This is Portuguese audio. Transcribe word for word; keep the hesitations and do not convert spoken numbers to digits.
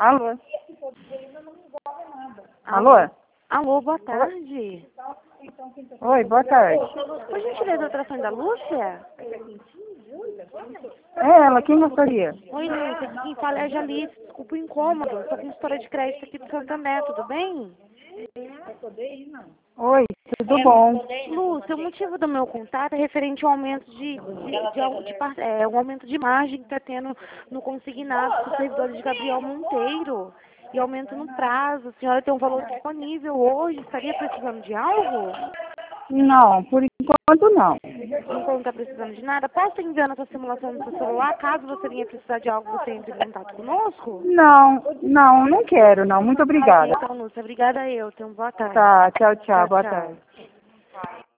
Alô? Alô? Alô? Alô, boa tarde. Oi, boa tarde. Por gentileza, doutora Sônia Lúcia? É ela, quem gostaria? Oi, Lúcia, aqui quem fala é a Jalice. Desculpa o incômodo. Sou consultora de crédito aqui do Santander, tudo bem? Oi, tudo bom? Lúcia, o motivo do meu contato é referente ao aumento de, de, de, al- de par- é, um aumento de margem que está tendo no consignado dos servidores de Gabriel Monteiro. E aumento no prazo. A senhora tem um valor disponível hoje? Estaria precisando de algo? Não, por enquanto não. Enquanto não está precisando de nada, posso estar enviando essa simulação no seu celular? Caso você venha precisar de algo, você entre em contato conosco? Não, não, não quero, não. Muito Ok, obrigada. então, Lúcia, obrigada eu. Tenha uma boa tarde. Tá, tchau, tchau, Tchau, boa tchau. tarde.